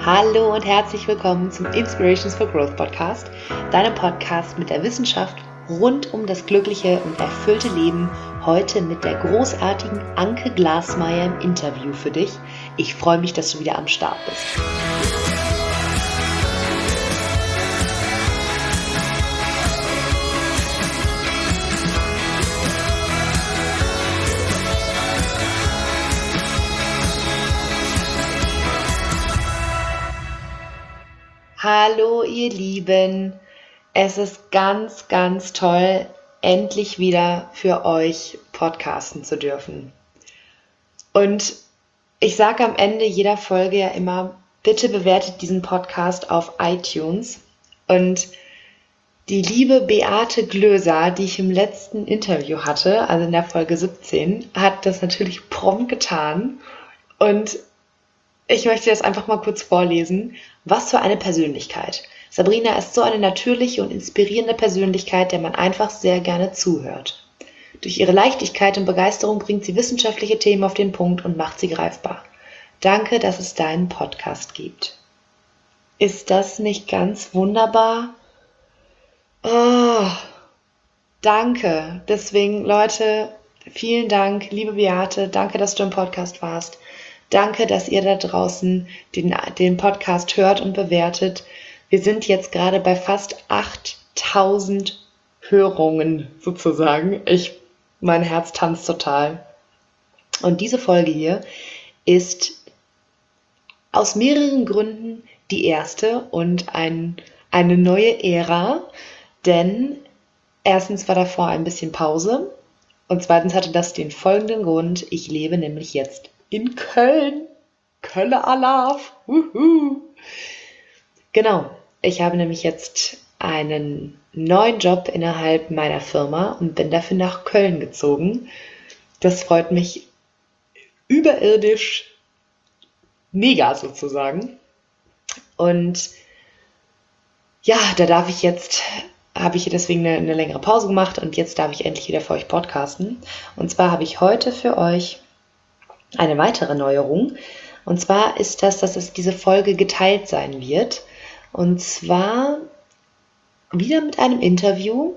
Hallo und herzlich willkommen zum Inspirations for Growth Podcast, deinem Podcast mit der Wissenschaft rund um das glückliche und erfüllte Leben, heute mit der großartigen Anke Glasmeier im Interview für dich. Ich freue mich, dass du wieder am Start bist. Hallo ihr Lieben, es ist ganz, ganz toll, endlich wieder für euch podcasten zu dürfen. Und ich sage am Ende jeder Folge ja immer, bitte bewertet diesen Podcast auf iTunes. Und die liebe Beate Glöser, die ich im letzten Interview hatte, also in der Folge 17, hat das natürlich prompt getan. Und ich möchte das einfach mal kurz vorlesen. Was für eine Persönlichkeit. Sabrina ist so eine natürliche und inspirierende Persönlichkeit, der man einfach sehr gerne zuhört. Durch ihre Leichtigkeit und Begeisterung bringt sie wissenschaftliche Themen auf den Punkt und macht sie greifbar. Danke, dass es deinen Podcast gibt. Ist das nicht ganz wunderbar? Oh, danke. Deswegen, Leute, vielen Dank, liebe Beate. Danke, dass du im Podcast warst. Danke, dass ihr da draußen den Podcast hört und bewertet. Wir sind jetzt gerade bei fast 8000 Hörungen sozusagen. Mein Herz tanzt total. Und diese Folge hier ist aus mehreren Gründen die erste und eine neue Ära. Denn erstens war davor ein bisschen Pause und zweitens hatte das den folgenden Grund. Ich lebe nämlich jetzt in Köln. Kölle Alarv. Genau, ich habe nämlich jetzt einen neuen Job innerhalb meiner Firma und bin dafür nach Köln gezogen. Das freut mich überirdisch mega sozusagen. Und ja, habe ich deswegen eine längere Pause gemacht und jetzt darf ich endlich wieder für euch podcasten. Und zwar habe ich heute für euch eine weitere Neuerung. Und zwar ist dass diese Folge geteilt sein wird. Und zwar wieder mit einem Interview.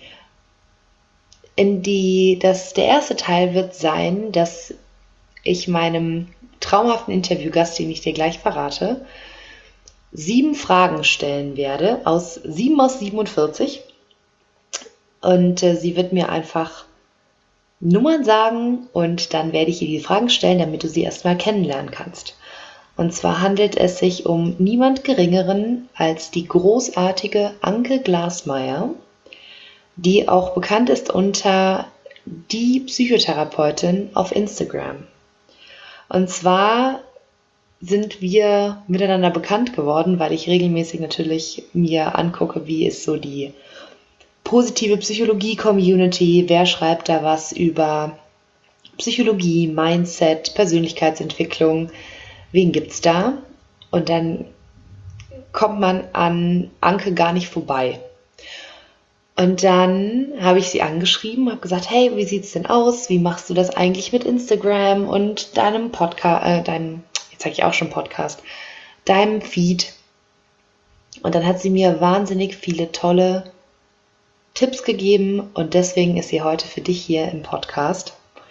Der erste Teil wird sein, dass ich meinem traumhaften Interviewgast, den ich dir gleich verrate, 7 Fragen stellen werde, 7 aus 47. Und sie wird mir einfach Nummern sagen und dann werde ich ihr die Fragen stellen, damit du sie erstmal kennenlernen kannst. Und zwar handelt es sich um niemand Geringeren als die großartige Anke Glasmeier, die auch bekannt ist unter die Psychotherapeutin auf Instagram. Und zwar sind wir miteinander bekannt geworden, weil ich regelmäßig natürlich mir angucke, wie ist so die positive Psychologie-Community, wer schreibt da was über Psychologie, Mindset, Persönlichkeitsentwicklung, wen gibt's da? Und dann kommt man an Anke gar nicht vorbei. Und dann habe ich sie angeschrieben, habe gesagt, hey, wie sieht's denn aus? Wie machst du das eigentlich mit Instagram und deinem Podcast, jetzt sage ich auch schon Podcast, deinem Feed? Und dann hat sie mir wahnsinnig viele tolle Tipps gegeben und deswegen ist sie heute für dich hier im Podcast.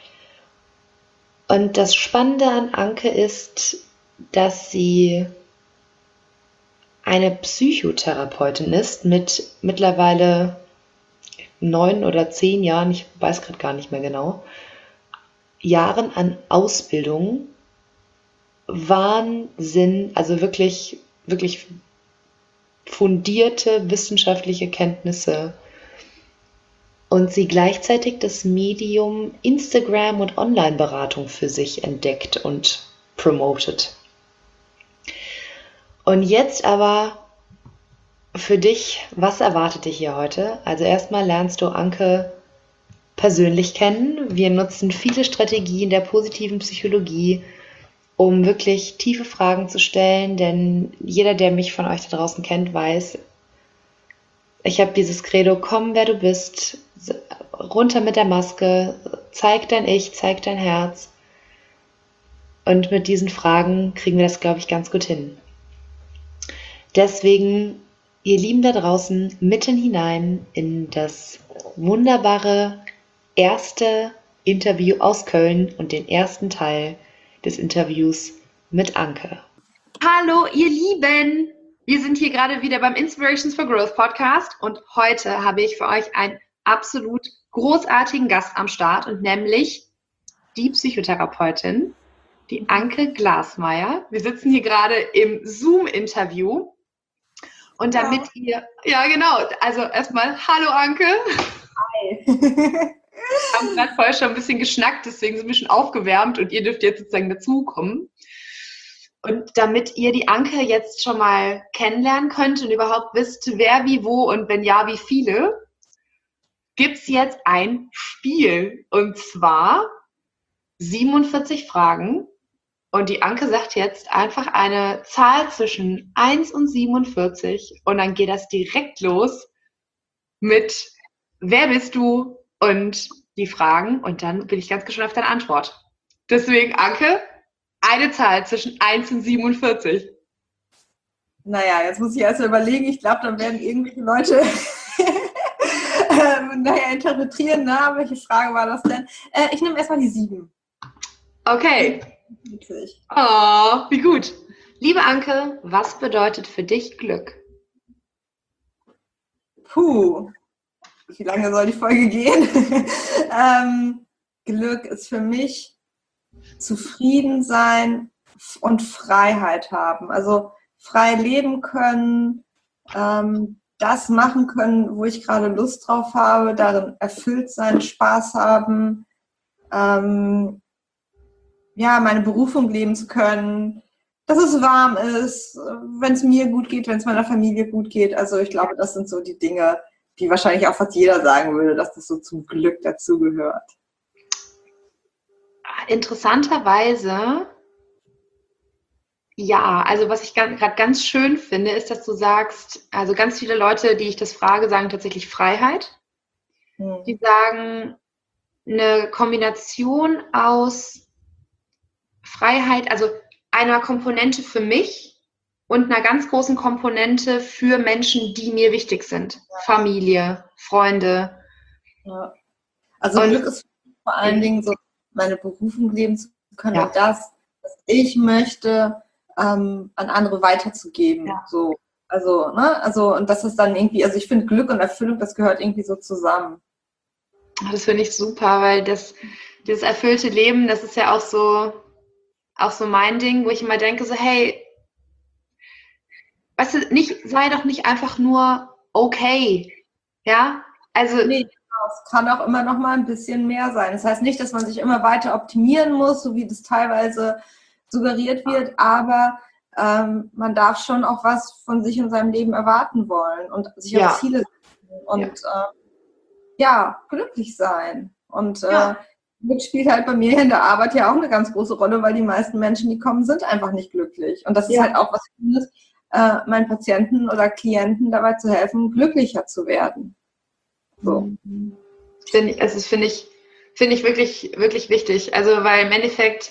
Und das Spannende an Anke ist, dass sie eine Psychotherapeutin ist mit mittlerweile 9 oder 10 Jahren, ich weiß gerade gar nicht mehr genau, Jahren an Ausbildung, Wahnsinn, also wirklich, wirklich fundierte wissenschaftliche Kenntnisse. Und sie gleichzeitig das Medium Instagram und Online-Beratung für sich entdeckt und promotet. Und jetzt aber für dich, was erwartet dich hier heute? Also erstmal lernst du Anke persönlich kennen. Wir nutzen viele Strategien der positiven Psychologie, um wirklich tiefe Fragen zu stellen, denn jeder, der mich von euch da draußen kennt, weiß, ich habe dieses Credo, komm wer du bist, runter mit der Maske, zeig dein Ich, zeig dein Herz. Und mit diesen Fragen kriegen wir das, glaube ich, ganz gut hin. Deswegen, ihr Lieben da draußen, mitten hinein in das wunderbare erste Interview aus Köln und den ersten Teil des Interviews mit Anke. Hallo, ihr Lieben! Wir sind hier gerade wieder beim Inspirations for Growth Podcast und heute habe ich für euch einen absolut großartigen Gast am Start und nämlich die Psychotherapeutin, die Anke Glasmeier. Wir sitzen hier gerade im Zoom-Interview und damit ihr, ja genau, also erstmal, hallo Anke. Hi. Wir haben gerade vorher schon ein bisschen geschnackt, deswegen sind wir schon aufgewärmt und ihr dürft jetzt sozusagen dazukommen. Und damit ihr die Anke jetzt schon mal kennenlernen könnt und überhaupt wisst, wer wie wo und wenn ja, wie viele, gibt es jetzt ein Spiel. Und zwar 47 Fragen. Und die Anke sagt jetzt einfach eine Zahl zwischen 1 und 47. Und dann geht das direkt los mit wer bist du und die Fragen. Und dann bin ich ganz gespannt auf deine Antwort. Deswegen, Anke, eine Zahl zwischen 1 und 47. Naja, jetzt muss ich erst mal überlegen. Ich glaube, dann werden irgendwelche Leute interpretieren, welche Frage war das denn? Ich nehme erstmal die 7. Okay. Oh, wie gut. Liebe Anke, was bedeutet für dich Glück? Puh, wie lange soll die Folge gehen? Glück ist für mich zufrieden sein und Freiheit haben. Also frei leben können, das machen können, wo ich gerade Lust drauf habe, darin erfüllt sein, Spaß haben, meine Berufung leben zu können, dass es warm ist, wenn es mir gut geht, wenn es meiner Familie gut geht. Also ich glaube, das sind so die Dinge, die wahrscheinlich auch fast jeder sagen würde, dass das so zum Glück dazugehört. Interessanterweise, ja, also was ich gerade ganz schön finde, ist, dass du sagst, also ganz viele Leute, die ich das frage, sagen tatsächlich Freiheit. Die sagen eine Kombination aus Freiheit, also einer Komponente für mich und einer ganz großen Komponente für Menschen, die mir wichtig sind. Familie, Freunde. Ja. Also und Glück ist vor allen Dingen so, meine Berufung leben zu können und das, was ich möchte, an andere weiterzugeben. Ja. So. Also, und das ist dann irgendwie, also ich finde Glück und Erfüllung, das gehört irgendwie so zusammen. Das finde ich super, weil dieses erfüllte Leben, das ist ja auch so mein Ding, wo ich immer denke, so, hey, weißt du, sei doch nicht einfach nur okay. Ja? Also. Nee, es kann auch immer noch mal ein bisschen mehr sein. Das heißt nicht, dass man sich immer weiter optimieren muss, so wie das teilweise suggeriert wird, aber man darf schon auch was von sich und seinem Leben erwarten wollen und sich auch Ziele setzen und glücklich sein. Und Glück spielt halt bei mir in der Arbeit ja auch eine ganz große Rolle, weil die meisten Menschen, die kommen, sind einfach nicht glücklich. Und das ist halt auch was Schönes, meinen Patienten oder Klienten dabei zu helfen, glücklicher zu werden. So. Finde ich wirklich, wirklich wichtig. Also, weil im Endeffekt,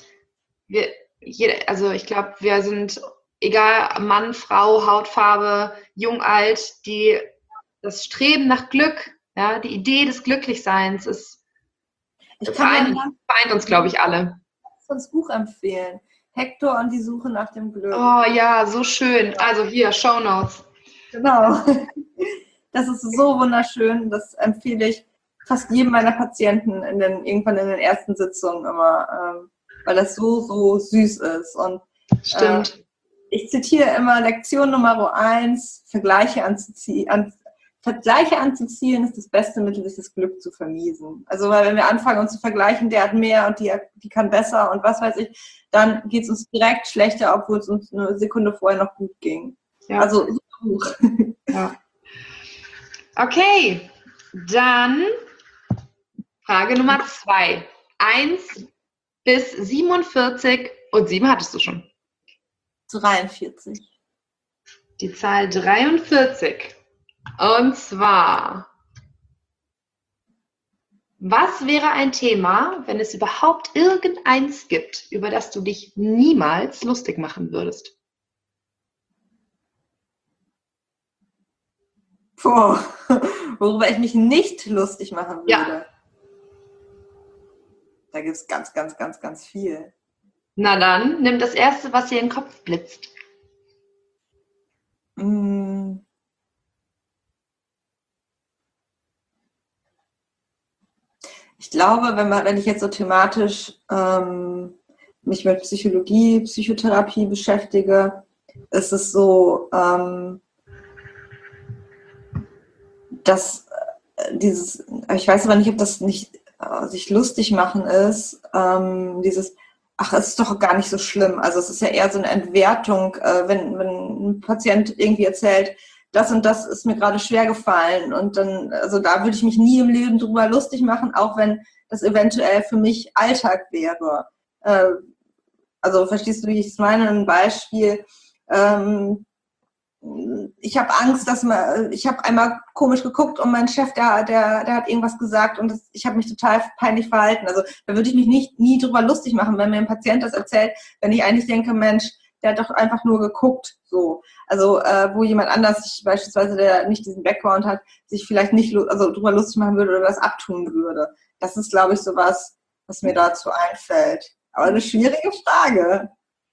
ich glaube, wir sind, egal Mann, Frau, Hautfarbe, jung, alt, das Streben nach Glück, ja, die Idee des Glücklichseins vereint uns, glaube ich, alle. Ich kann das Buch empfehlen. Hector und die Suche nach dem Glück. Oh ja, so schön. Also hier, Shownotes. Genau. Das ist so wunderschön. Das empfehle ich fast jedem meiner Patienten irgendwann in den ersten Sitzungen immer, weil das so süß ist. Und stimmt. Ich zitiere immer Lektion Nummer 1, Vergleiche anzuziehen ist das beste Mittel, sich das Glück zu vermiesen. Also weil wenn wir anfangen, uns zu vergleichen, der hat mehr und die kann besser und was weiß ich, dann geht es uns direkt schlechter, obwohl es uns eine Sekunde vorher noch gut ging. Ja. Also super Buch. Ja. Okay, dann Frage Nummer 2. 1 bis 47 und 7 hattest du schon. 43. Die Zahl 43. Und zwar, was wäre ein Thema, wenn es überhaupt irgendeins gibt, über das du dich niemals lustig machen würdest? Puh, worüber ich mich nicht lustig machen würde. Ja. Da gibt es ganz, ganz, ganz, ganz viel. Na dann, nimm das Erste, was dir in den Kopf blitzt. Ich glaube, wenn ich jetzt so thematisch mich mit Psychologie, Psychotherapie beschäftige, ist es so, dass ich weiß aber nicht, ob das nicht sich lustig machen ist, ach, es ist doch gar nicht so schlimm. Also es ist ja eher so eine Entwertung, wenn ein Patient irgendwie erzählt, das und das ist mir gerade schwer gefallen. Und dann, also da würde ich mich nie im Leben drüber lustig machen, auch wenn das eventuell für mich Alltag wäre. Also verstehst du, wie ich es meine? Ein Beispiel. Ich habe Angst, ich habe einmal komisch geguckt und mein Chef, der hat irgendwas gesagt und ich habe mich total peinlich verhalten. Also da würde ich mich nie drüber lustig machen, wenn mir ein Patient das erzählt, wenn ich eigentlich denke, Mensch, der hat doch einfach nur geguckt, so. Also wo jemand anders sich beispielsweise, der nicht diesen Background hat, sich vielleicht nicht drüber lustig machen würde oder das abtun würde. Das ist, glaube ich, sowas, was mir dazu einfällt. Aber eine schwierige Frage.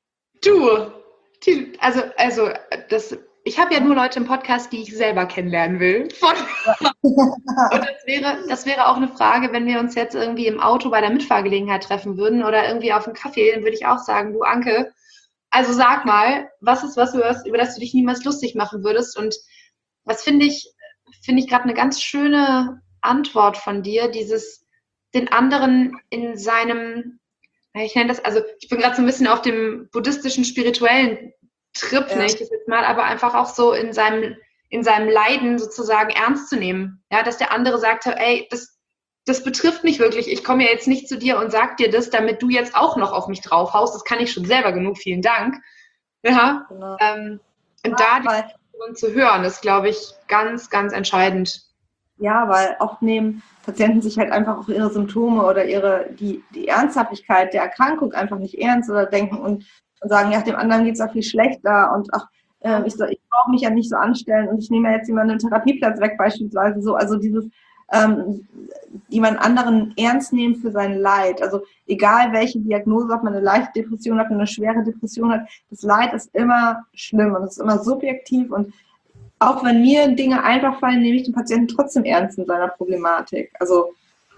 Ich habe ja nur Leute im Podcast, die ich selber kennenlernen will. Und das wäre auch eine Frage, wenn wir uns jetzt irgendwie im Auto bei der Mitfahrgelegenheit treffen würden oder irgendwie auf einen Kaffee, dann würde ich auch sagen, du Anke, also sag mal, was ist was, über das du dich niemals lustig machen würdest? Und was finde ich gerade eine ganz schöne Antwort von dir, den anderen in seinem, ich nenne das, also ich bin gerade so ein bisschen auf dem buddhistischen, spirituellen Trip, Ja. nenne ich das jetzt mal, aber einfach auch so in seinem Leiden sozusagen ernst zu nehmen. Ja, dass der andere sagt, ey, das betrifft mich wirklich. Ich komme ja jetzt nicht zu dir und sag dir das, damit du jetzt auch noch auf mich draufhaust. Das kann ich schon selber genug. Vielen Dank. Ja. Genau. Und da die Person zu hören, ist, glaube ich, ganz, ganz entscheidend. Ja, weil oft nehmen Patienten sich halt einfach auch ihre Symptome oder die Ernsthaftigkeit der Erkrankung einfach nicht ernst oder denken und sagen, ja, dem anderen geht es auch viel schlechter und ach, ich brauche mich ja nicht so anstellen und ich nehme ja jetzt jemanden einen Therapieplatz weg beispielsweise so. Also dieses jemand anderen ernst nehmen für sein Leid. Also egal welche Diagnose, ob man eine leichte Depression hat, eine schwere Depression hat, das Leid ist immer schlimm und es ist immer subjektiv und auch wenn mir Dinge einfach fallen, nehme ich den Patienten trotzdem ernst in seiner Problematik. Also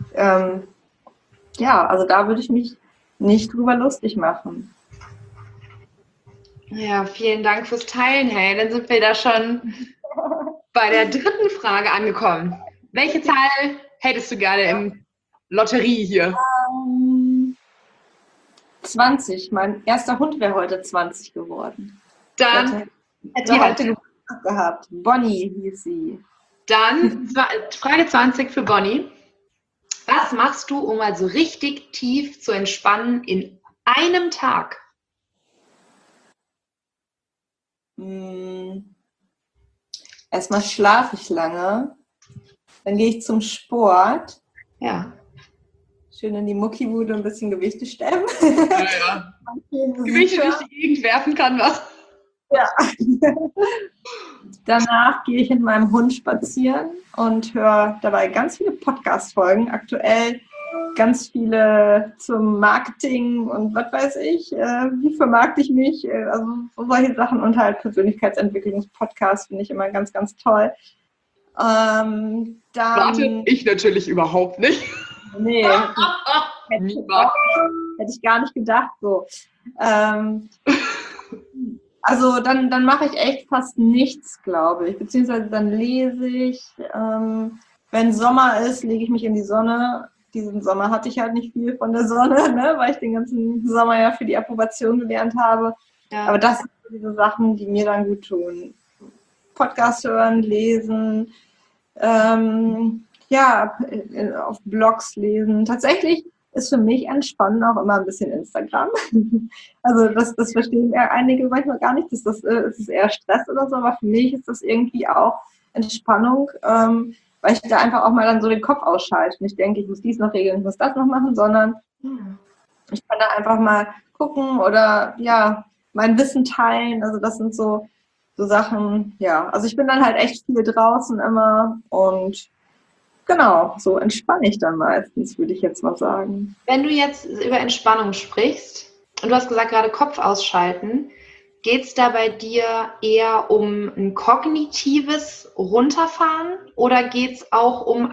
also da würde ich mich nicht drüber lustig machen. Ja, vielen Dank fürs Teilen, hey. Dann sind wir da schon bei der dritten Frage angekommen. Welche Zahl hättest du gerne im Lotterie hier? 20. Mein erster Hund wäre heute 20 geworden. Dann hätte heute Geburtstag gehabt. Bonnie hieß sie. Dann Frage 20 für Bonnie. Was machst du, um mal so richtig tief zu entspannen in einem Tag? Erstmal schlafe ich lange. Dann gehe ich zum Sport. Ja. Schön in die Muckibude ein bisschen Gewichte stemmen. Ja. Gewichte durch die Gegend werfen kann was. Ja. Danach gehe ich mit meinem Hund spazieren und höre dabei ganz viele Podcast-Folgen. Aktuell ganz viele zum Marketing und was weiß ich. Wie vermarkte ich mich? Also solche Sachen und halt Persönlichkeitsentwicklungspodcasts finde ich immer ganz, ganz toll. Warte, ich natürlich überhaupt nicht. Nee, hätte ich gar nicht gedacht. So. Also dann mache ich echt fast nichts, glaube ich. Beziehungsweise dann lese ich. Wenn Sommer ist, lege ich mich in die Sonne. Diesen Sommer hatte ich halt nicht viel von der Sonne, ne, weil ich den ganzen Sommer ja für die Approbation gelernt habe. Ja. Aber das sind diese Sachen, die mir dann gut tun. Podcast hören, lesen, auf Blogs lesen. Tatsächlich ist für mich Entspannen auch immer ein bisschen Instagram. Also das verstehen ja einige manchmal gar nicht, das ist eher Stress oder so, aber für mich ist das irgendwie auch Entspannung, weil ich da einfach auch mal dann so den Kopf ausschalte. Nicht denke, ich muss dies noch regeln, ich muss das noch machen, sondern ich kann da einfach mal gucken oder ja, mein Wissen teilen. Also das sind so so Sachen, ja. Also ich bin dann halt echt viel draußen immer und genau, so entspanne ich dann meistens, würde ich jetzt mal sagen. Wenn du jetzt über Entspannung sprichst und du hast gesagt, gerade Kopf ausschalten, geht es da bei dir eher um ein kognitives Runterfahren oder geht es auch um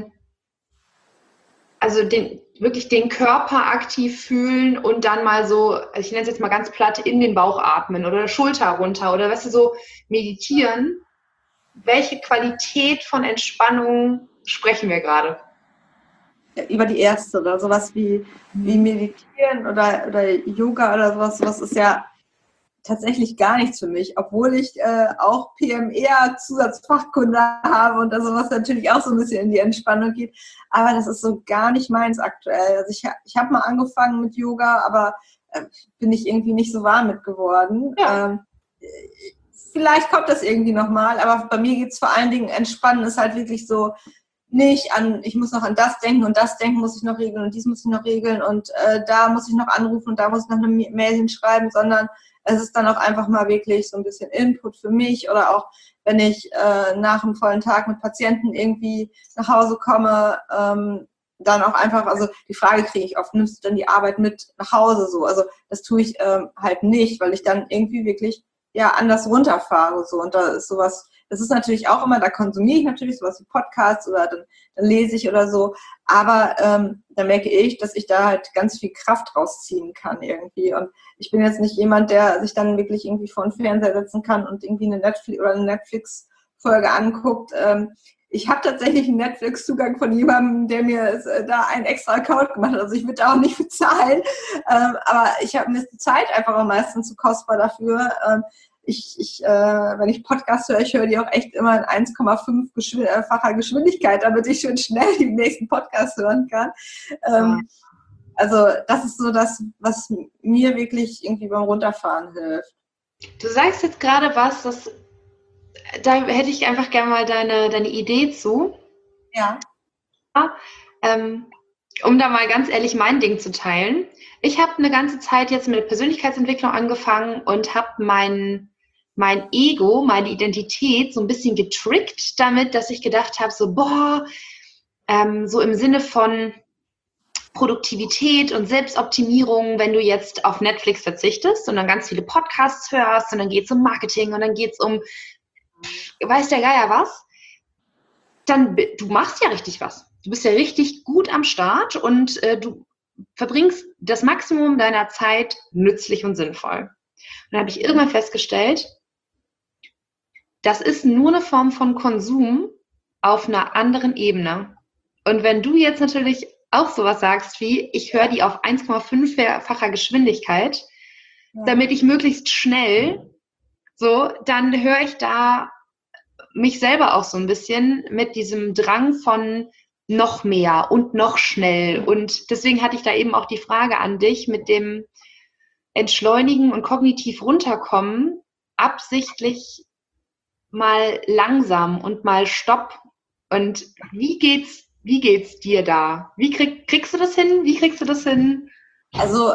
also wirklich den Körper aktiv fühlen und dann mal so, also ich nenne es jetzt mal ganz platt, in den Bauch atmen oder Schulter runter oder weißt du, so meditieren? Welche Qualität von Entspannung sprechen wir gerade? Über die erste oder sowas wie Meditieren oder Yoga oder sowas ist ja tatsächlich gar nichts für mich, obwohl ich auch PMR-Zusatzfachkunde habe und da sowas natürlich auch so ein bisschen in die Entspannung geht. Aber das ist so gar nicht meins aktuell. Also ich habe mal angefangen mit Yoga, aber bin ich irgendwie nicht so warm mit geworden. Ja. Vielleicht kommt das irgendwie nochmal, aber bei mir geht es vor allen Dingen, Entspannen ist halt wirklich so, nicht an, ich muss noch an das denken und das denken muss ich noch regeln und dies muss ich noch regeln und da muss ich noch anrufen und da muss ich noch eine Mail hinschreiben, sondern es ist dann auch einfach mal wirklich so ein bisschen Input für mich oder auch, wenn ich nach einem vollen Tag mit Patienten irgendwie nach Hause komme, dann auch einfach, also die Frage kriege ich oft, nimmst du denn die Arbeit mit nach Hause so? Also das tue ich halt nicht, weil ich dann irgendwie wirklich ja anders runterfahre so und da ist sowas. Das ist natürlich auch immer, da konsumiere ich natürlich sowas wie Podcasts oder dann lese ich oder so. Aber dann merke ich, dass ich da halt ganz viel Kraft rausziehen kann irgendwie. Und ich bin jetzt nicht jemand, der sich dann wirklich irgendwie vor den Fernseher setzen kann und irgendwie eine Netflix-Folge anguckt. Ich habe tatsächlich einen Netflix-Zugang von jemandem, der mir da einen extra Account gemacht hat. Also ich würde da auch nicht bezahlen. Aber mir ist die Zeit einfach am meisten zu kostbar dafür. Wenn ich Podcasts höre, ich höre die auch echt immer in 1,5-facher Geschwindigkeit, damit ich schön schnell den nächsten Podcast hören kann. Also das ist so das, was mir wirklich irgendwie beim Runterfahren hilft. Du sagst jetzt gerade was, da hätte ich einfach gerne mal deine Idee zu. Ja. Um da mal ganz ehrlich mein Ding zu teilen. Ich habe eine ganze Zeit jetzt mit Persönlichkeitsentwicklung angefangen und habe mein Ego, meine Identität so ein bisschen getrickt damit, dass ich gedacht habe, so so im Sinne von Produktivität und Selbstoptimierung, wenn du jetzt auf Netflix verzichtest und dann ganz viele Podcasts hörst und dann geht es um Marketing und dann geht es um weiß der Geier was, dann du machst ja richtig was. Du bist ja richtig gut am Start und du verbringst das Maximum deiner Zeit nützlich und sinnvoll. Und dann habe ich irgendwann festgestellt, das ist nur eine Form von Konsum auf einer anderen Ebene. Und wenn du jetzt natürlich auch sowas sagst wie, ich höre die auf 1,5-facher Geschwindigkeit, damit ich möglichst schnell, so, dann höre ich da mich selber auch so ein bisschen mit diesem Drang von noch mehr und noch schnell. Und deswegen hatte ich da eben auch die Frage an dich mit dem Entschleunigen und kognitiv runterkommen, absichtlich mal langsam und mal Stopp. Und wie geht's dir da? Kriegst du das hin? Wie kriegst du das hin? Also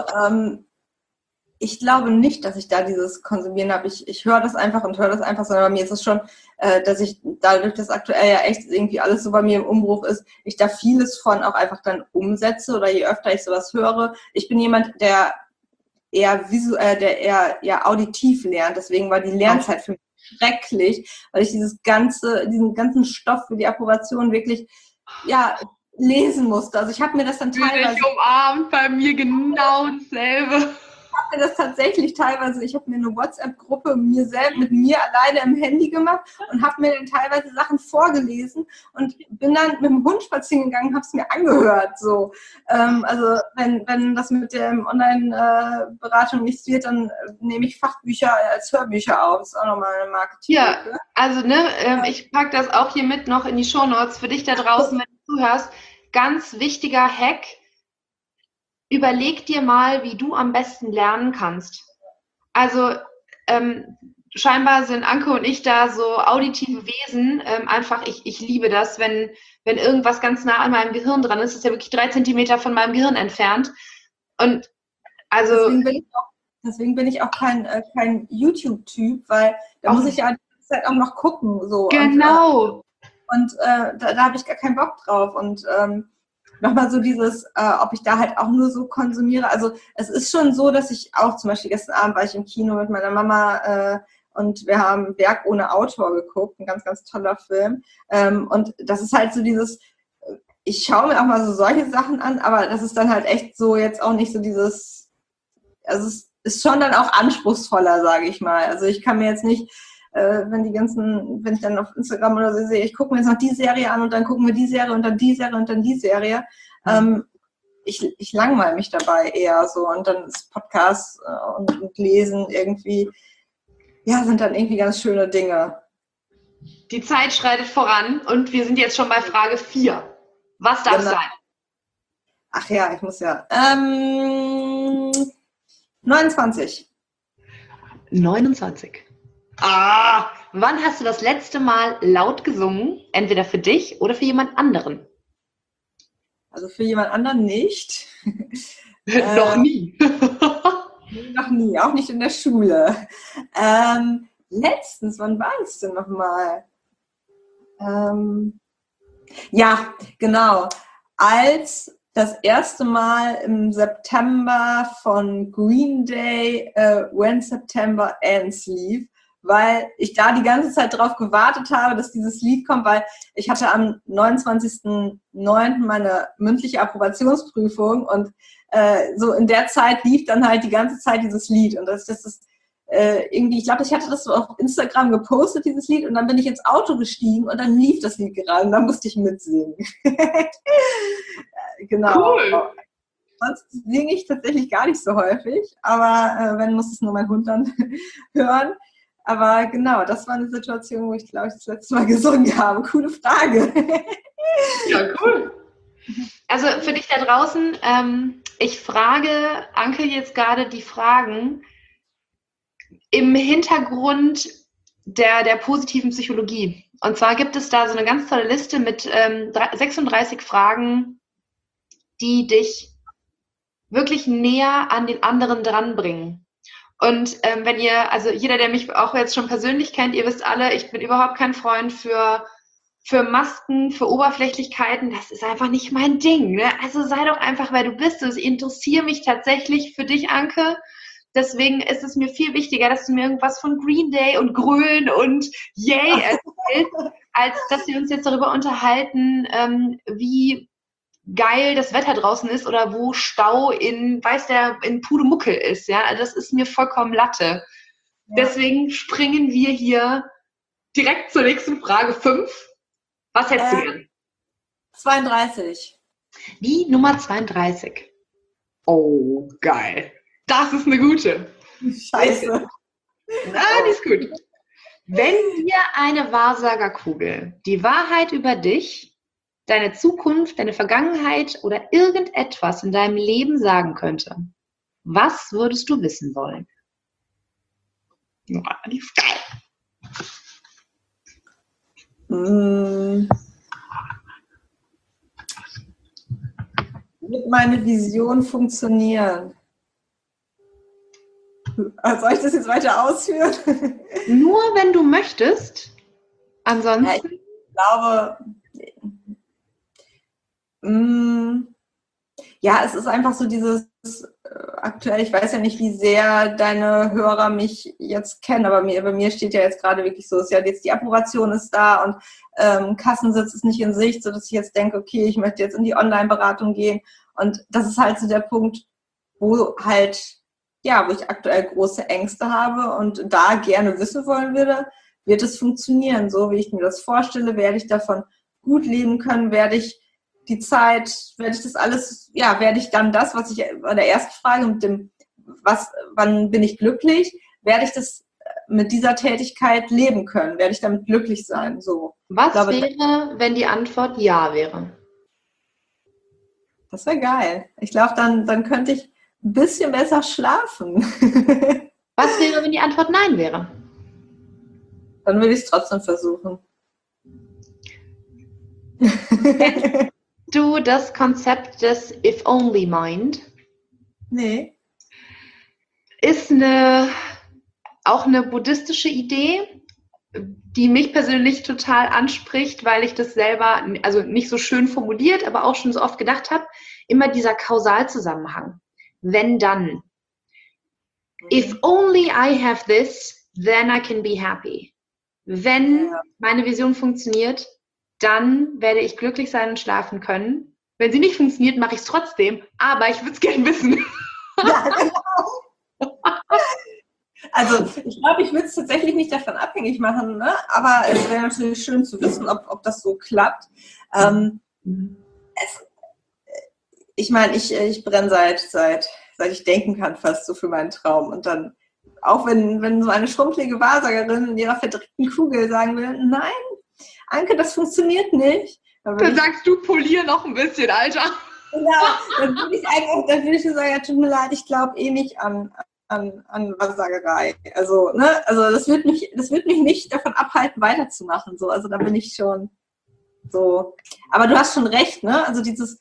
ich glaube nicht, dass ich da dieses Konsumieren habe. Ich höre das einfach und höre das einfach, sondern bei mir ist es schon, dass ich dadurch, dass aktuell ja echt irgendwie alles so bei mir im Umbruch ist, ich da vieles von auch einfach dann umsetze oder je öfter ich sowas höre. Ich bin jemand, der eher ja auditiv lernt. Deswegen war die Lernzeit für mich schrecklich, weil ich diesen ganzen Stoff für die Approbation wirklich ja lesen musste. Also ich habe mir das dann teilweise umarmt, bei mir genau dasselbe. Ich habe mir das tatsächlich teilweise, ich habe mir eine WhatsApp-Gruppe mit mir alleine im Handy gemacht und habe mir dann teilweise Sachen vorgelesen und bin dann mit dem Hund spazieren gegangen und habe es mir angehört. So. Also wenn das mit der Online-Beratung nichts wird, dann nehme ich Fachbücher als Hörbücher auf. Das ist auch nochmal eine Marketing. Ja, also ich packe das auch hier mit noch in die Shownotes für dich da draußen, wenn du zuhörst. Ganz wichtiger Hack. Überleg dir mal, wie du am besten lernen kannst. Also scheinbar sind Anke und ich da so auditive Wesen. Einfach, ich liebe das, wenn irgendwas ganz nah an meinem Gehirn dran ist. Das ist ja wirklich 3 Zentimeter von meinem Gehirn entfernt. Und also deswegen bin ich auch deswegen bin ich auch kein YouTube-Typ, weil da muss ich ja die ganze Zeit auch noch gucken. So. Genau. Und da habe ich gar keinen Bock drauf. Und nochmal so dieses, ob ich da halt auch nur so konsumiere. Also es ist schon so, dass ich auch, zum Beispiel gestern Abend war ich im Kino mit meiner Mama und wir haben Berg ohne Autor geguckt, ein ganz, ganz toller Film. Und das ist halt so dieses, ich schaue mir auch mal so solche Sachen an, aber das ist dann halt echt so jetzt auch nicht so dieses, also es ist schon dann auch anspruchsvoller, sage ich mal. Also ich kann mir jetzt nicht, wenn ich dann auf Instagram oder so sehe, ich gucke mir jetzt noch die Serie an und dann gucken wir die Serie und dann die Serie und dann die Serie. Ich langweile mich dabei eher so und dann ist Podcast und Lesen irgendwie, ja, sind dann irgendwie ganz schöne Dinge. Die Zeit schreitet voran und wir sind jetzt schon bei Frage 4. Was darf sein? Ach ja, ich muss ja. 29. 29. Wann hast du das letzte Mal laut gesungen? Entweder für dich oder für jemand anderen? Also für jemand anderen nicht. Noch nie. Noch nie, auch nicht in der Schule. Letztens, wann war es denn nochmal? Ja, genau. Als das erste Mal im September von Green Day When September Ends lief, weil ich da die ganze Zeit drauf gewartet habe, dass dieses Lied kommt, weil ich hatte am 29.09. meine mündliche Approbationsprüfung und so in der Zeit lief dann halt die ganze Zeit dieses Lied und das ist irgendwie, ich glaube, ich hatte das so auf Instagram gepostet, dieses Lied, und dann bin ich ins Auto gestiegen und dann lief das Lied gerade und dann musste ich mitsingen. Genau. Cool. Sonst singe ich tatsächlich gar nicht so häufig, aber wenn, muss es nur mein Hund dann hören. Aber genau, das war eine Situation, wo ich, glaube ich, das letzte Mal gesungen habe. Coole Frage. Ja, cool. Also für dich da draußen, ich frage Anke jetzt gerade die Fragen im Hintergrund der positiven Psychologie. Und zwar gibt es da so eine ganz tolle Liste mit 36 Fragen, die dich wirklich näher an den anderen dranbringen. Und wenn ihr, also jeder, der mich auch jetzt schon persönlich kennt, ihr wisst alle, ich bin überhaupt kein Freund für Masken, für Oberflächlichkeiten. Das ist einfach nicht mein Ding. Ne? Also sei doch einfach, wer du bist. Ich interessiere mich tatsächlich für dich, Anke. Deswegen ist es mir viel wichtiger, dass du mir irgendwas von Green Day und Grün und Yay erzählst, als dass wir uns jetzt darüber unterhalten, wie geil das Wetter draußen ist oder wo Stau in Pudemuckel ist. Ja, also das ist mir vollkommen Latte. Ja. Deswegen springen wir hier direkt zur nächsten Frage 5. Was hättest du gern? 32. Die Nummer 32. Oh, geil. Das ist eine gute. Scheiße. Die ist gut. Wenn dir eine Wahrsagerkugel die Wahrheit über dich, deine Zukunft, deine Vergangenheit oder irgendetwas in deinem Leben sagen könnte, was würdest du wissen wollen? Ja, die ist geil. Wird meine Vision funktionieren? Soll ich das jetzt weiter ausführen? Nur wenn du möchtest. Ansonsten. Ja, ich glaube, ja, es ist einfach so dieses aktuell, ich weiß ja nicht, wie sehr deine Hörer mich jetzt kennen, aber bei mir steht ja jetzt gerade wirklich so, ist ja jetzt die Approbation ist da und Kassensitz ist nicht in Sicht, sodass ich jetzt denke, okay, ich möchte jetzt in die Online-Beratung gehen und das ist halt so der Punkt, wo ich aktuell große Ängste habe und da gerne wissen wollen würde, wird es funktionieren, so wie ich mir das vorstelle, werde ich davon gut leben können, werde ich die Zeit, werde ich das alles, ja, werde ich dann das, was ich bei der ersten Frage mit dem, wann bin ich glücklich, werde ich das mit dieser Tätigkeit leben können, werde ich damit glücklich sein, so. Was wäre, wenn die Antwort ja wäre? Das wäre geil. Ich glaube, dann könnte ich ein bisschen besser schlafen. Was wäre, wenn die Antwort nein wäre? Dann würde ich es trotzdem versuchen. Du das Konzept des If Only Mind? Nee. ist auch eine buddhistische Idee, die mich persönlich total anspricht, weil ich das selber, also nicht so schön formuliert, aber auch schon so oft gedacht habe, immer dieser Kausalzusammenhang. Wenn dann. If only I have this, then I can be happy. Wenn meine Vision funktioniert, dann werde ich glücklich sein und schlafen können. Wenn sie nicht funktioniert, mache ich es trotzdem, aber ich würde es gerne wissen. Ja, genau. Also ich glaube, ich würde es tatsächlich nicht davon abhängig machen, ne? Aber es wäre natürlich schön zu wissen, ob das so klappt. Ich meine, ich brenne seit ich denken kann, fast so für meinen Traum. Und dann, auch wenn so eine schrumpelige Wahrsagerin in ihrer verdreckten Kugel sagen will, nein, Anke, das funktioniert nicht. Dann sagst du, polier noch ein bisschen, Alter. Ja, dann würde ich sagen, ja, tut mir leid, ich glaube eh nicht an Wahrsagerei. Also, ne, also das wird mich nicht davon abhalten, weiterzumachen. So, also da bin ich schon so. Aber du hast schon recht, ne? Also dieses,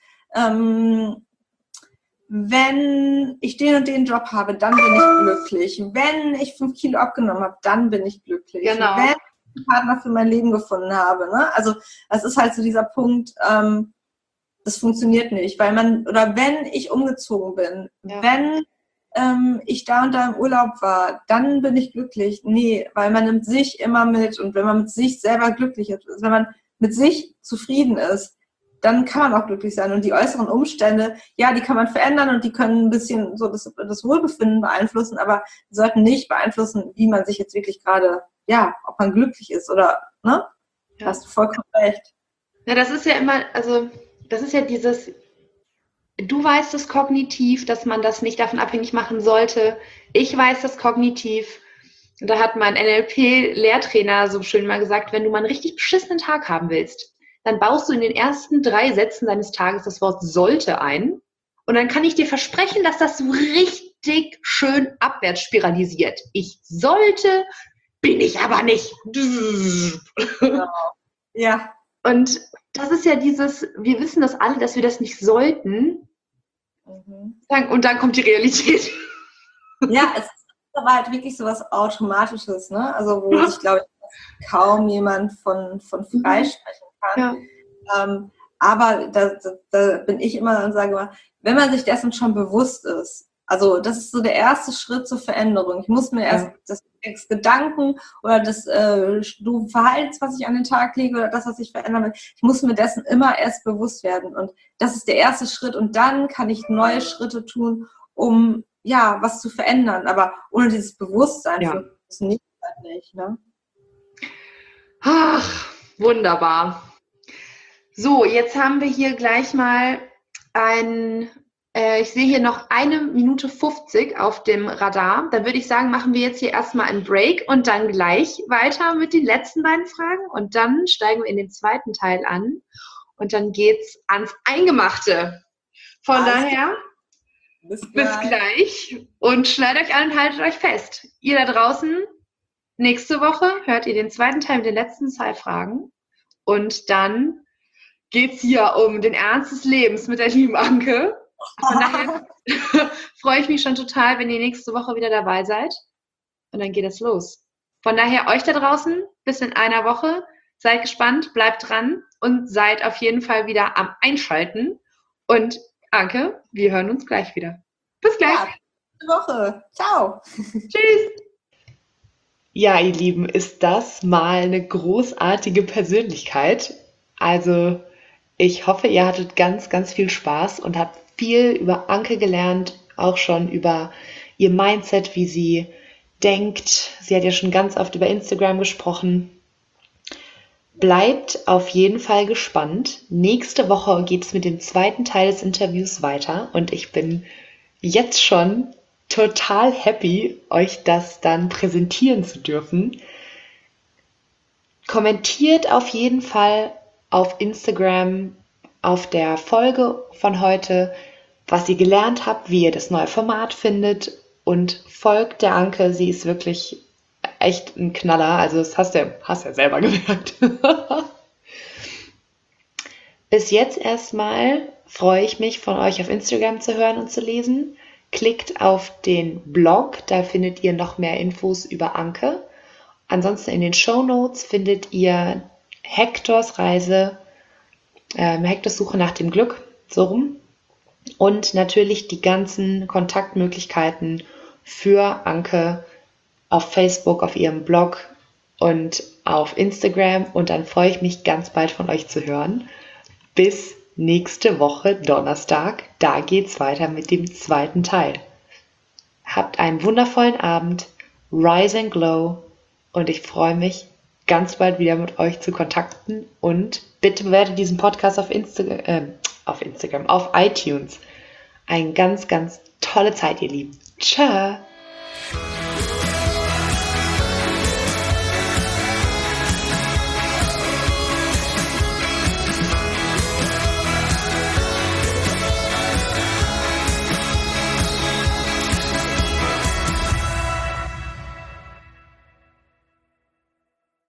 wenn ich den und den Job habe, dann bin ich glücklich. Wenn ich 5 Kilo abgenommen habe, dann bin ich glücklich. Genau. Wenn ich einen Partner für mein Leben gefunden habe, ne? Also das ist halt so dieser Punkt, das funktioniert nicht, weil wenn ich umgezogen bin, wenn ich da und da im Urlaub war, dann bin ich glücklich. Nee, weil man nimmt sich immer mit und wenn man mit sich selber glücklich ist, wenn man mit sich zufrieden ist, dann kann man auch glücklich sein. Und die äußeren Umstände, ja, die kann man verändern und die können ein bisschen so das Wohlbefinden beeinflussen, aber die sollten nicht beeinflussen, wie man sich jetzt wirklich gerade, ja, ob man glücklich ist oder, ne? Ja. Hast du vollkommen recht. Ja, das ist ja immer, also das ist ja dieses, du weißt es kognitiv, dass man das nicht davon abhängig machen sollte. Ich weiß das kognitiv. Da hat mein NLP-Lehrtrainer so schön mal gesagt, wenn du mal einen richtig beschissenen Tag haben willst, dann baust du in den ersten 3 Sätzen deines Tages das Wort sollte ein. Und dann kann ich dir versprechen, dass das so richtig schön abwärts spiralisiert. Ich sollte, bin ich aber nicht. Genau. Ja. Und das ist ja dieses, wir wissen das alle, dass wir das nicht sollten. Und dann kommt die Realität. Ja, es ist aber halt wirklich so was Automatisches, ne? Also wo sich, glaube ich, kaum jemand von freisprechen kann. Ja. Aber da bin ich immer und sage immer, wenn man sich dessen schon bewusst ist, also das ist so der erste Schritt zur Veränderung. Ich muss mir erst das Gedanken oder das Verhaltens, was ich an den Tag lege oder das, was ich verändern will, ich muss mir dessen immer erst bewusst werden. Und das ist der erste Schritt und dann kann ich neue Schritte tun, um ja, was zu verändern. Aber ohne dieses Bewusstsein funktioniert das halt nicht, ne? Ach, wunderbar. So, jetzt haben wir hier gleich mal ich sehe hier noch 1 Minute 50 auf dem Radar. Da würde ich sagen, machen wir jetzt hier erstmal einen Break und dann gleich weiter mit den letzten beiden Fragen. Und dann steigen wir in den zweiten Teil an. Und dann geht's ans Eingemachte. Von daher, bis gleich. Und schneidet euch an und haltet euch fest. Ihr da draußen, nächste Woche hört ihr den zweiten Teil mit den letzten 2 Fragen. Und dann geht's hier um den Ernst des Lebens mit der lieben Anke. Von daher freue ich mich schon total, wenn ihr nächste Woche wieder dabei seid. Und dann geht es los. Von daher euch da draußen, bis in einer Woche. Seid gespannt, bleibt dran und seid auf jeden Fall wieder am Einschalten. Und Anke, wir hören uns gleich wieder. Bis gleich. Ja, bis Woche. Ciao. Tschüss. Ja, ihr Lieben, ist das mal eine großartige Persönlichkeit. Also ich hoffe, ihr hattet ganz, ganz viel Spaß und habt viel über Anke gelernt, auch schon über ihr Mindset, wie sie denkt. Sie hat ja schon ganz oft über Instagram gesprochen. Bleibt auf jeden Fall gespannt. Nächste Woche geht es mit dem zweiten Teil des Interviews weiter und ich bin jetzt schon total happy, euch das dann präsentieren zu dürfen. Kommentiert auf jeden Fall auf Instagram auf der Folge von heute, was ihr gelernt habt, wie ihr das neue Format findet und folgt der Anke. Sie ist wirklich echt ein Knaller. Also das hast ja selber gemerkt. Bis jetzt erstmal freue ich mich, von euch auf Instagram zu hören und zu lesen. klickt auf den Blog, da findet ihr noch mehr Infos über Anke. Ansonsten in den Shownotes findet ihr Hektors Reise, Hektors Suche nach dem Glück, so rum. Und natürlich die ganzen Kontaktmöglichkeiten für Anke auf Facebook, auf ihrem Blog und auf Instagram. Und dann freue ich mich ganz bald von euch zu hören. Bis nächste Woche Donnerstag. Da geht's weiter mit dem zweiten Teil. Habt einen wundervollen Abend. Rise and Glow. Und ich freue mich, ganz bald wieder mit euch zu kontakten. Und bitte bewertet diesen Podcast auf iTunes. Eine ganz, ganz tolle Zeit, ihr Lieben. Ciao!